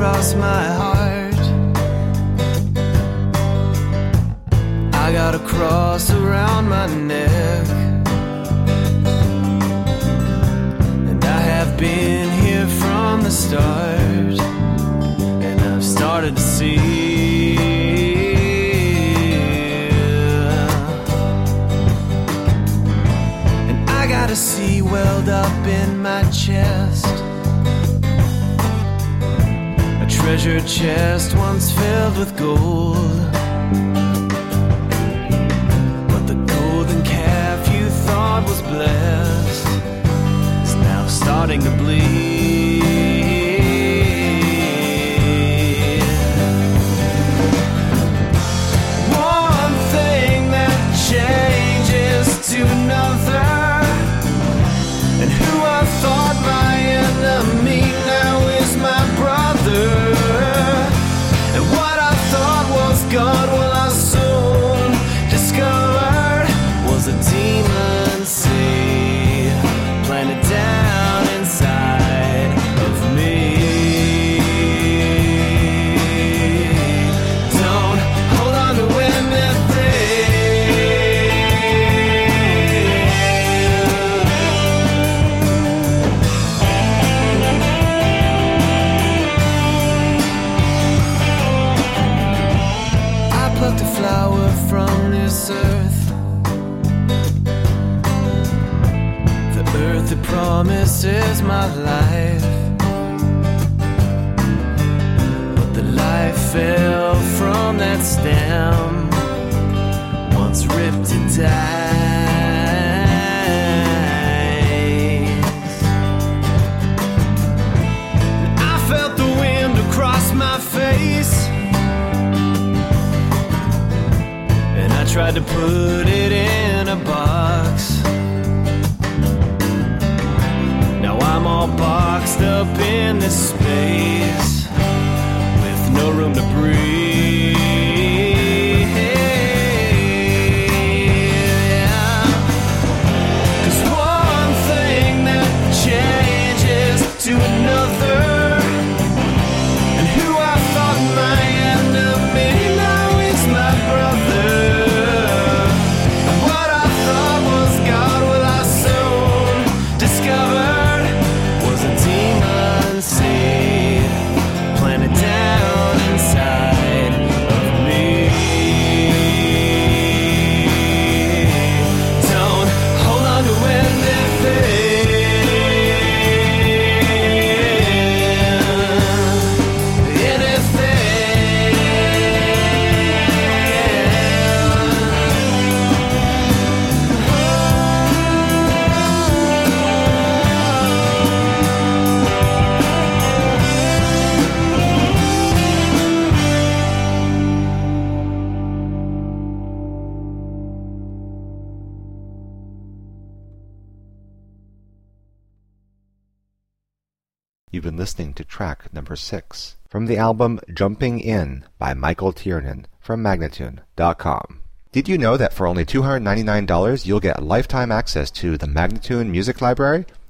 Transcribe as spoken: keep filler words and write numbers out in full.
across my heart. I got a cross around my neck, and I have been here from the start, and I've started to see. And I got a sea welled up in my chest, a treasure chest once filled with gold. Was blessed is now starting to bleed. One thing that changes to another, and who I thought my enemy now is my brother. And what I thought was God, well I soon discovered was a demon seed planted down inside of me. Don't hold on to anything. I plucked a flower from this earth, earth that promises my life, but the life fell from that stem, once ripped to dies. And I felt the wind across my face, and I tried to put it in a box. I'm all boxed up in this space with no room to breathe. Cause one thing that changes to another, and who I thought my enemy now is my brother. And what I thought was God, well I soon discovered seed planted down inside of me. Don't hold on to anything, anything. You've been listening to track number six from the album Jumping In by Michael Tiernan from Magnatune dot com. Did you know that for only two hundred ninety-nine dollars you'll get lifetime access to the Magnatune Music Library?